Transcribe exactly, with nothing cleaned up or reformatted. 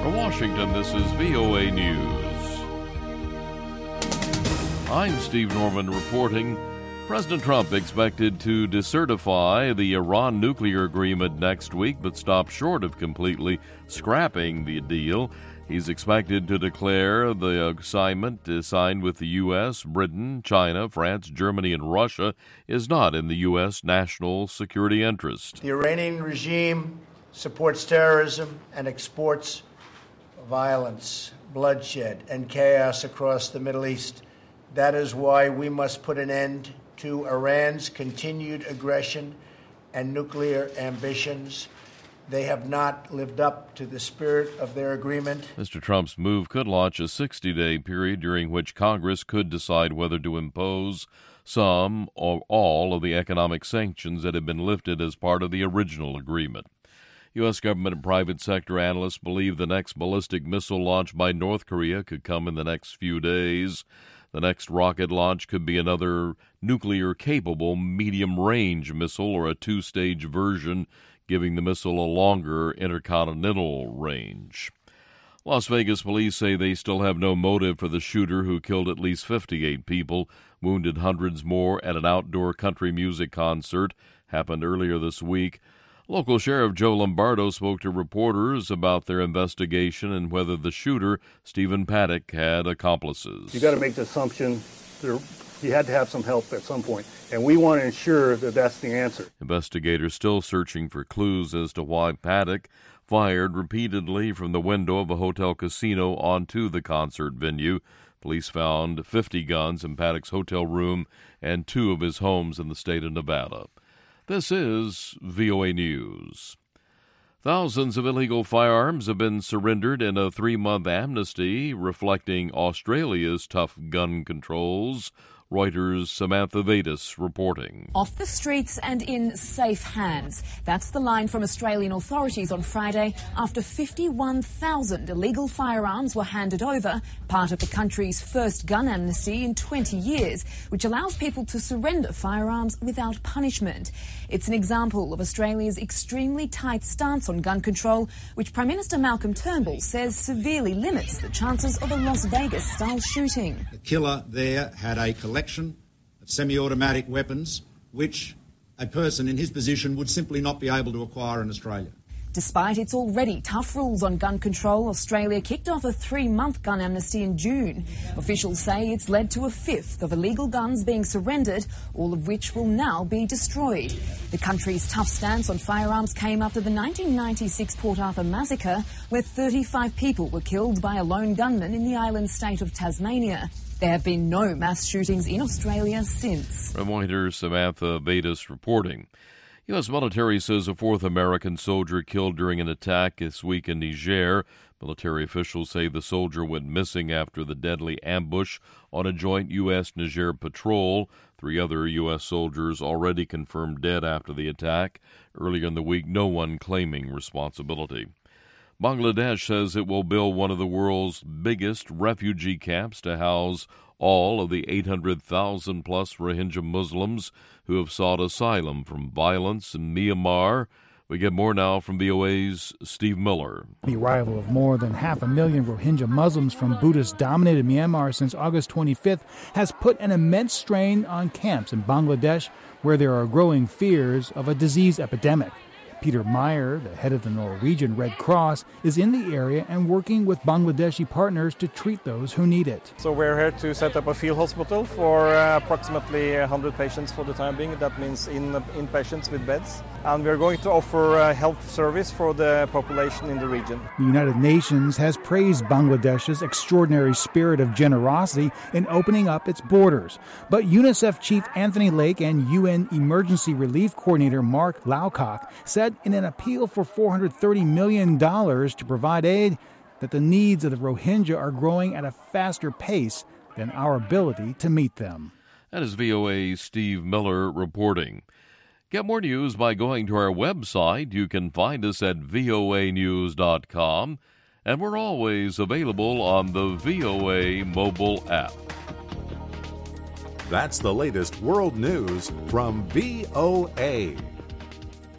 In Washington, this is V O A News. I'm Steve Norman reporting. President Trump expected to decertify the Iran nuclear agreement next week, but stopped short of completely scrapping the deal. He's expected to declare the assignment signed with the U S, Britain, China, France, Germany, and Russia is not in the U S national security interest. The Iranian regime supports terrorism and exports violence, bloodshed, and chaos across the Middle East. That is why we must put an end to Iran's continued aggression and nuclear ambitions. They have not lived up to the spirit of their agreement. Mister Trump's move could launch a sixty-day period during which Congress could decide whether to impose some or all of the economic sanctions that had been lifted as part of the original agreement. U S government and private sector analysts believe the next ballistic missile launch by North Korea could come in the next few days. The next rocket launch could be another nuclear-capable medium-range missile or a two-stage version, giving the missile a longer intercontinental range. Las Vegas police say they still have no motive for the shooter who killed at least fifty-eight people, wounded hundreds more at an outdoor country music concert, happened earlier this week. Local Sheriff Joe Lombardo spoke to reporters about their investigation and whether the shooter, Stephen Paddock, had accomplices. You got to make the assumption there, he had to have some help at some point, and we want to ensure that that's the answer. Investigators still searching for clues as to why Paddock fired repeatedly from the window of a hotel casino onto the concert venue. Police found fifty guns in Paddock's hotel room and two of his homes in the state of Nevada. This is V O A News. Thousands of illegal firearms have been surrendered in a three-month amnesty reflecting Australia's tough gun controls. Reuters' Samantha Vedas reporting. Off the streets and in safe hands. That's the line from Australian authorities on Friday after fifty-one thousand illegal firearms were handed over, part of the country's first gun amnesty in twenty years, which allows people to surrender firearms without punishment. It's an example of Australia's extremely tight stance on gun control, which Prime Minister Malcolm Turnbull says severely limits the chances of a Las Vegas-style shooting. The killer there had a collection of semi-automatic weapons which a person in his position would simply not be able to acquire in Australia. Despite its already tough rules on gun control, Australia kicked off a three-month gun amnesty in June. Officials say it's led to a fifth of illegal guns being surrendered, all of which will now be destroyed. The country's tough stance on firearms came after the nineteen ninety-six Port Arthur massacre, where thirty-five people were killed by a lone gunman in the island state of Tasmania. There have been no mass shootings in Australia since. Reuters' Samantha Vedas reporting. U S military says a fourth American soldier killed during an attack this week in Niger. Military officials say the soldier went missing after the deadly ambush on a joint U S Niger patrol. Three other U S soldiers already confirmed dead after the attack. Earlier in the week, no one claiming responsibility. Bangladesh says it will build one of the world's biggest refugee camps to house all of the eight hundred thousand plus Rohingya Muslims who have sought asylum from violence in Myanmar. We get more now from V O A's Steve Miller. The arrival of more than half a million Rohingya Muslims from Buddhist-dominated Myanmar since August twenty-fifth has put an immense strain on camps in Bangladesh, where there are growing fears of a disease epidemic. Peter Meyer, the head of the Norwegian Red Cross, is in the area and working with Bangladeshi partners to treat those who need it. So we're here to set up a field hospital for uh, approximately one hundred patients for the time being. That means in inpatients with beds. And we're going to offer uh, health service for the population in the region. The United Nations has praised Bangladesh's extraordinary spirit of generosity in opening up its borders. But UNICEF Chief Anthony Lake and U N Emergency Relief Coordinator Mark Lowcock said in an appeal for four hundred thirty million dollars to provide aid that the needs of the Rohingya are growing at a faster pace than our ability to meet them. That is V O A's Steve Miller reporting. Get more news by going to our website. You can find us at V O A news dot com, and we're always available on the V O A mobile app. That's the latest world news from V O A.